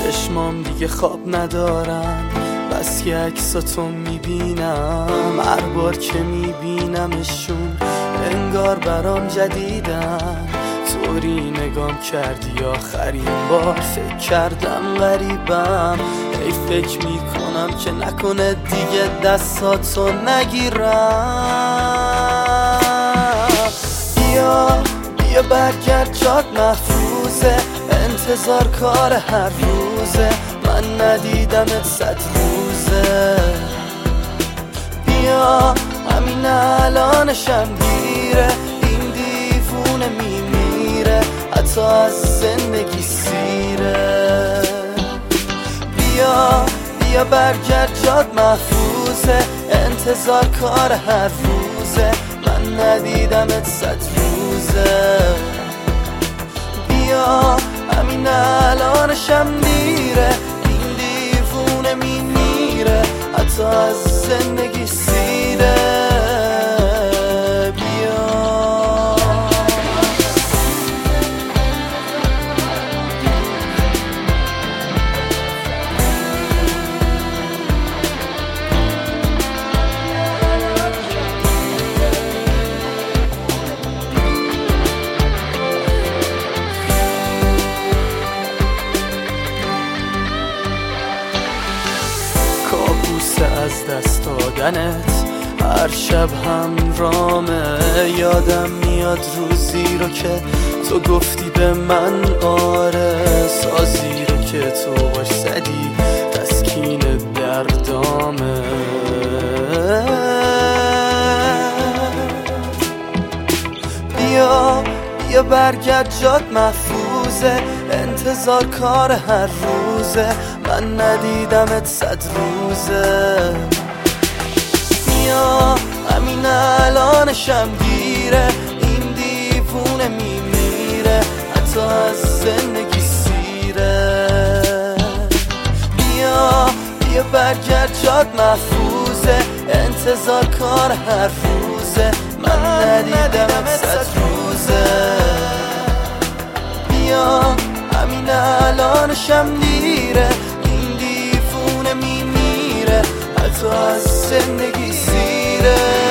چشمام دیگه خواب ندارن، بس که عکساتو میبینم، هر بار که میبینمشون انگار برام جدیدن. طوری نگام کردی آخرین بار، فکر کردم غریبم، ای فکر میکنم که نکنه دیگه دستاتو نگیرم. بیا برگرد، جات محفوظه، انتظار کار هر روزه، من ندیدمت 100 روزه. بیا همین الانشم دیره، این دیوونه میمیره، حتی از زندگی سیره. بیا برگرد، جات محفوظه، انتظار کار هر روزه، من ندیدمت 100 روزه. بیا همین الانشم دیره، این دیوونه میمیره، حتی از زندگی سیره. از دست دادنت هر شب همرامه، یادم میاد روزی رو که تو گفتی به من آره، سازی رو که تو باش زدی تسکین دردامه. بیا برگرد، جات محفوظه، انتظار کار هر روزه، من ندیدمت 100 روزه. بیا همین الانشم دیره، این دیوونه میمیره، حتی از زندگی سیره. بیا برگرد، جات محفوظه، انتظار کار هر روزه، من ندیدمت 100 روزه. بیا همین الانشم دیره، این دیوونه میمیره، حتی از زندگی سیره.